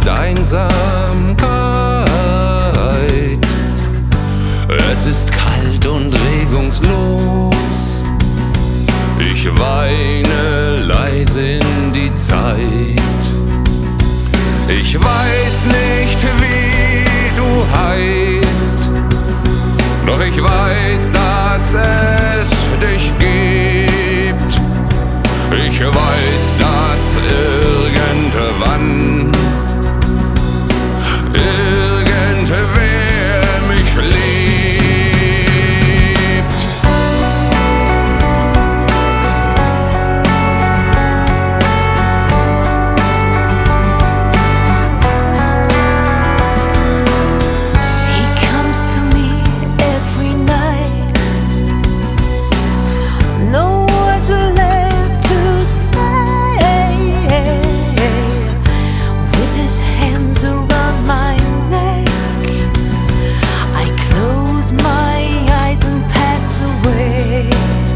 ist Einsamkeit. Es ist kalt und regungslos. Ich weine leise in die Zeit. Ich weiß nicht, wie du heißt, doch ich weiß, dass es dich gibt. Ich weiß, dass irgendwann irgendwer mich liebt. He comes to me every night. No words are left to say. With his hands around my neck, I close my eyes and pass away.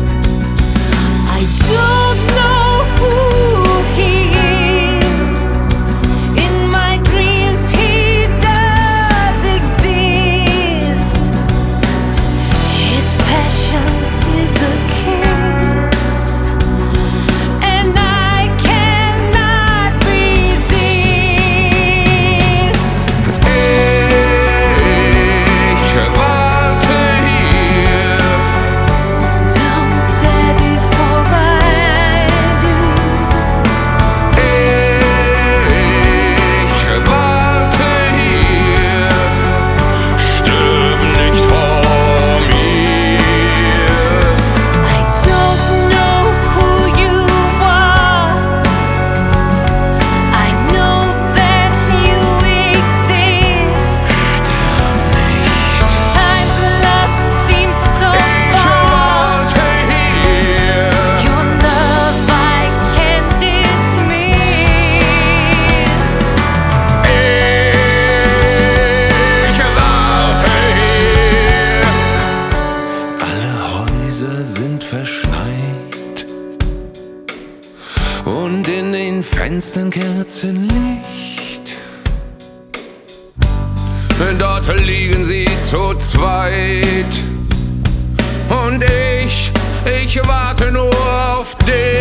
I don't know who he is. In my dreams he does exist. His passion is a kiss, and I cannot resist. Ich warte hier. Don't say before I do. Ich warte hier. Stirb nicht vor mir. I don't know who you are. I know that you exist. Sometimes love seems so Ich far. warte hier. Your love I can't dismiss. Ich warte hier. Alle Häuser sind verschneit und in den Fenstern Kerzenlicht. Dort liegen sie zu zweit und ich warte nur auf dich.